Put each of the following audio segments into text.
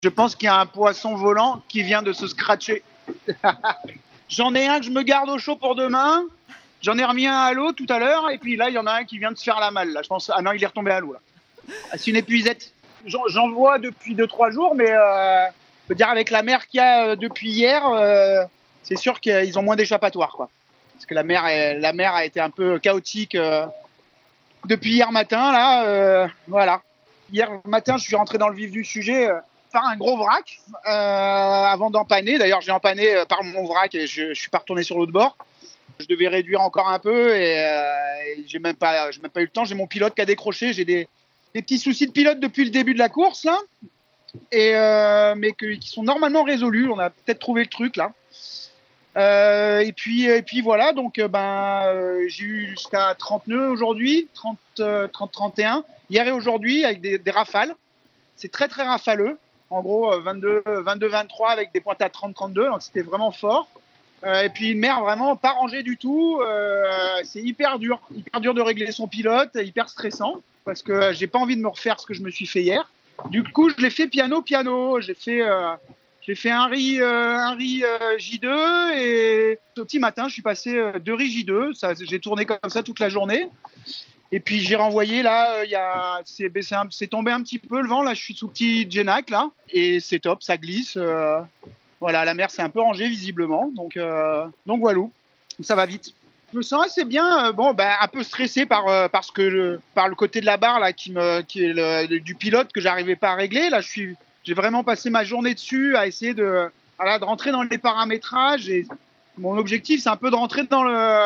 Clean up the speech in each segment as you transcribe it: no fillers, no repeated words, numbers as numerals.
Je pense qu'il y a un poisson volant qui vient de se scratcher. J'en ai un que je me garde au chaud pour demain. J'en ai remis un à l'eau tout à l'heure. Et puis là, il y en a un qui vient de se faire la malle. Là. Je pense... Ah non, il est retombé à l'eau. Là. Ah, c'est une épuisette. J'en vois depuis 2-3 jours, mais je veux dire, avec la mer qu'il y a depuis hier, c'est sûr qu'ils ont moins d'échappatoire, quoi. Parce que la mer a été un peu chaotique depuis hier matin. Là, voilà. Hier matin, je suis rentré dans le vif du sujet par un gros vrac avant d'empanner. D'ailleurs, j'ai empanné par mon vrac et je suis pas retourné sur l'autre bord. Je devais réduire encore un peu et j'ai même pas eu le temps. J'ai mon pilote qui a décroché. J'ai des petits soucis de pilote depuis le début de la course là, mais qui sont normalement résolus. On a peut-être trouvé le truc là. Et puis voilà, donc j'ai eu jusqu'à 30 nœuds aujourd'hui, 30-31, hier et aujourd'hui avec des rafales. C'est très très rafaleux, en gros 22-23 avec des pointes à 30-32, donc c'était vraiment fort. Et puis une mer vraiment pas rangée du tout, c'est hyper dur de régler son pilote, hyper stressant, parce que j'ai pas envie de me refaire ce que je me suis fait hier. Du coup, je l'ai fait piano. J'ai fait un riz J2 et au petit matin, je suis passé 2 riz J2. J'ai tourné comme ça toute la journée. Et puis j'ai renvoyé là, c'est tombé un petit peu le vent. Là, je suis sous petit Genac là et c'est top, ça glisse. Voilà, la mer s'est un peu rangée visiblement. Donc voilà, ça va vite. Je me sens assez bien, un peu stressé par le côté de la barre là qui est du pilote que j'arrivais pas à régler. Là, j'ai vraiment passé ma journée dessus à essayer de rentrer dans les paramétrages et mon objectif c'est un peu de rentrer dans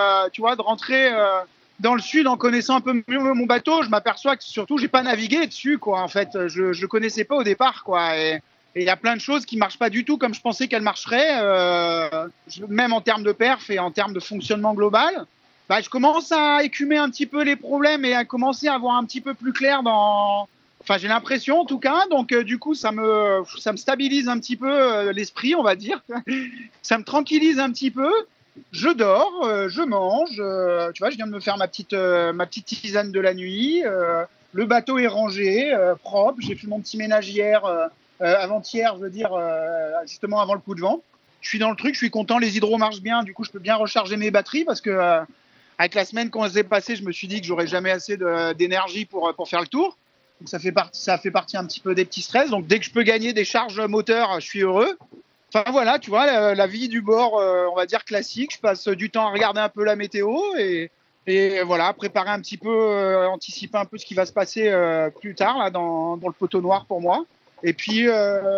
le sud en connaissant un peu mieux mon bateau. Je m'aperçois que surtout j'ai pas navigué dessus quoi. En fait, je connaissais pas au départ quoi et il y a plein de choses qui marchent pas du tout comme je pensais qu'elles marcheraient, même en termes de perf et en termes de fonctionnement global. Je commence à écumer un petit peu les problèmes et à commencer à voir un petit peu plus clair Enfin, j'ai l'impression en tout cas. Donc, du coup, ça me stabilise un petit peu l'esprit, on va dire. Ça me tranquillise un petit peu. Je dors, je mange. Tu vois, je viens de me faire ma petite tisane de la nuit. Le bateau est rangé, propre. J'ai fait mon petit ménage hier. Avant-hier, je veux dire, justement avant le coup de vent. Je suis dans le truc, je suis content, les hydros marchent bien, du coup je peux bien recharger mes batteries parce que avec la semaine qu'on s'est passée, je me suis dit que j'aurais jamais assez d'énergie pour faire le tour. Donc ça fait partie un petit peu des petits stress. Donc dès que je peux gagner des charges moteurs, je suis heureux. Enfin voilà, tu vois, la vie du bord, on va dire classique. Je passe du temps à regarder un peu la météo et voilà, préparer un petit peu, anticiper un peu ce qui va se passer plus tard là dans le poteau noir pour moi. Et puis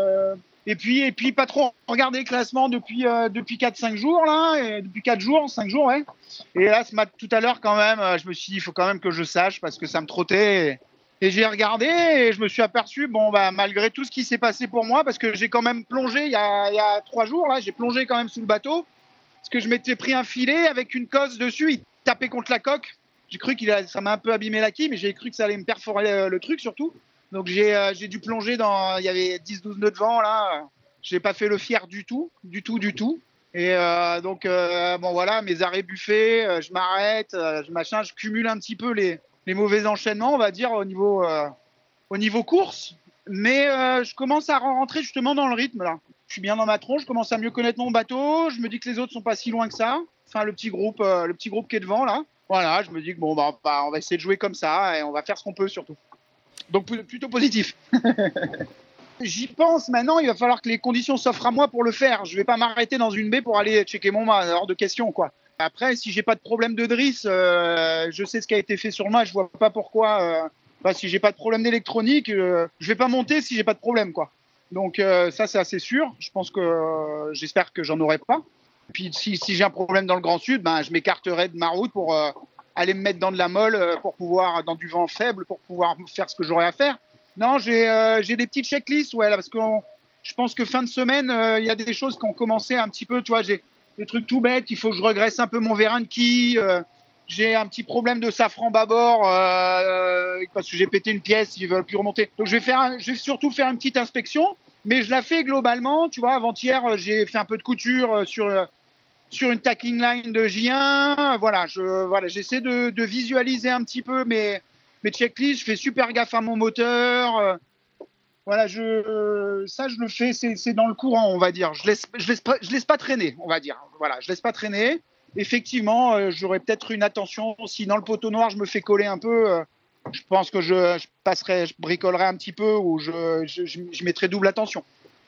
pas trop regarder le classement depuis 4-5 jours là, et depuis 4 jours, 5 jours ouais. Et là tout à l'heure quand même, je me suis dit il faut quand même que je sache parce que ça me trottait et j'ai regardé et je me suis aperçu malgré tout ce qui s'est passé pour moi parce que j'ai quand même plongé il y a 3 jours là, j'ai plongé quand même sous le bateau parce que je m'étais pris un filet avec une cosse dessus, il tapait contre la coque. J'ai cru ça m'a un peu abîmé la quille mais j'ai cru que ça allait me perforer le truc surtout. Donc j'ai dû plonger il y avait 10-12 nœuds de vent là. J'ai pas fait le fier du tout. Et donc voilà, mes arrêts buffets, je m'arrête, je cumule un petit peu les mauvais enchaînements, on va dire au niveau course. Mais je commence à rentrer justement dans le rythme là. Je suis bien dans ma tronche, je commence à mieux connaître mon bateau. Je me dis que les autres sont pas si loin que ça. Enfin le petit groupe qui est devant là. Voilà, je me dis que on va essayer de jouer comme ça et on va faire ce qu'on peut surtout. Donc plutôt positif. J'y pense maintenant, il va falloir que les conditions s'offrent à moi pour le faire. Je vais pas m'arrêter dans une baie pour aller checker mon mât, hors de question quoi. Après, si j'ai pas de problème de drisse, je sais ce qui a été fait sur le mât, je vois pas pourquoi. Si j'ai pas de problème d'électronique, je vais pas monter si j'ai pas de problème quoi. Donc ça c'est assez sûr. Je pense que j'espère que j'en aurai pas. Puis si j'ai un problème dans le Grand Sud, je m'écarterai de ma route pour aller me mettre dans de la molle pour pouvoir, dans du vent faible, pour pouvoir faire ce que j'aurais à faire. Non, j'ai des petites checklists, ouais, là, parce que je pense que fin de semaine, il y a des choses qui ont commencé un petit peu, tu vois, j'ai des trucs tout bêtes, il faut que je regresse un peu mon vérin de quille, j'ai un petit problème de safran bâbord, parce que j'ai pété une pièce, ils veulent plus remonter. Donc je vais surtout faire une petite inspection, mais je la fais globalement, tu vois, avant-hier, j'ai fait un peu de couture sur une tacking line de J1, j'essaie de visualiser un petit peu mes checklists, je fais super gaffe à mon moteur, Voilà, ça, je le fais, c'est dans le courant, on va dire. Je laisse pas traîner, on va dire. Voilà, je laisse pas traîner. Effectivement, j'aurais peut-être une attention. Si dans le poteau noir, je me fais coller un peu, je pense que je bricolerai un petit peu ou je mettrai double attention.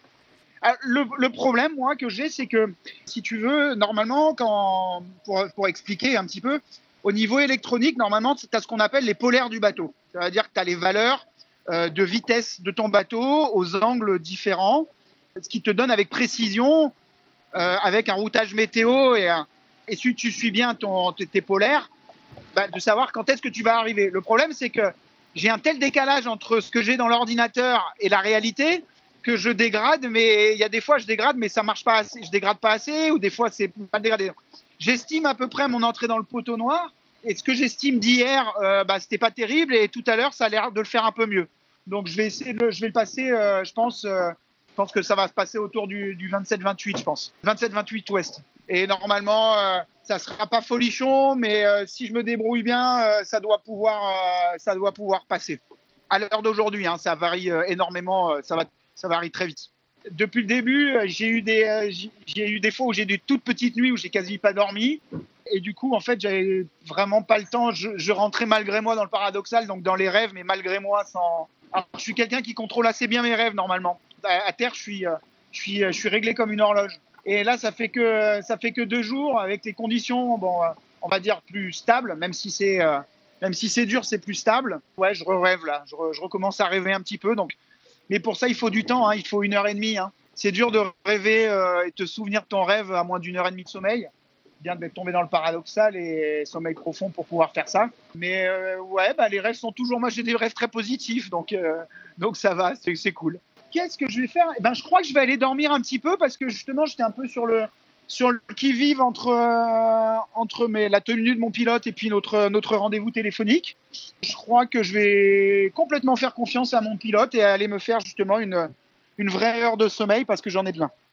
Le problème, moi, que j'ai, c'est que, si tu veux, normalement, pour expliquer un petit peu, au niveau électronique, normalement, tu as ce qu'on appelle les polaires du bateau. C'est-à-dire que tu as les valeurs de vitesse de ton bateau aux angles différents, ce qui te donne avec précision, avec un routage météo et si tu suis bien tes polaires, de savoir quand est-ce que tu vas arriver. Le problème, c'est que j'ai un tel décalage entre ce que j'ai dans l'ordinateur et la réalité que je dégrade, mais il y a des fois je dégrade, mais ça marche pas assez, je dégrade pas assez, ou des fois c'est pas dégradé. J'estime à peu près mon entrée dans le poteau noir, et ce que j'estime d'hier, c'était pas terrible, et tout à l'heure ça a l'air de le faire un peu mieux. Donc je vais le passer, je pense que ça va se passer autour du 27-28, je pense. 27-28 ouest. Et normalement, ça sera pas folichon, mais si je me débrouille bien, ça doit pouvoir passer. À l'heure d'aujourd'hui, hein, ça varie énormément, ça varie très vite. Depuis le début, j'ai eu des fois où j'ai des toutes petites nuits où j'ai quasi pas dormi. Et du coup, en fait, j'avais vraiment pas le temps. Je rentrais malgré moi dans le paradoxal, donc dans les rêves, mais malgré moi, sans. Alors, je suis quelqu'un qui contrôle assez bien mes rêves normalement. À terre, je suis réglé comme une horloge. Et là, ça fait que 2 jours avec les conditions, on va dire plus stables, même si c'est dur, c'est plus stable. Ouais, je rêve là. Je recommence à rêver un petit peu. Donc, mais pour ça, il faut du temps. Hein, il faut 1 heure et demie. Hein. C'est dur de rêver et te souvenir de ton rêve à moins d'1 heure et demie de sommeil. Bien de tomber dans le paradoxal et sommeil profond pour pouvoir faire ça. Mais ouais, les rêves sont toujours. Moi, j'ai des rêves très positifs, donc ça va, c'est cool. Qu'est-ce que je vais faire ? Je crois que je vais aller dormir un petit peu parce que justement, j'étais un peu sur le qui-vive entre la tenue de mon pilote et puis notre rendez-vous téléphonique. Je crois que je vais complètement faire confiance à mon pilote et aller me faire justement une vraie heure de sommeil parce que j'en ai besoin.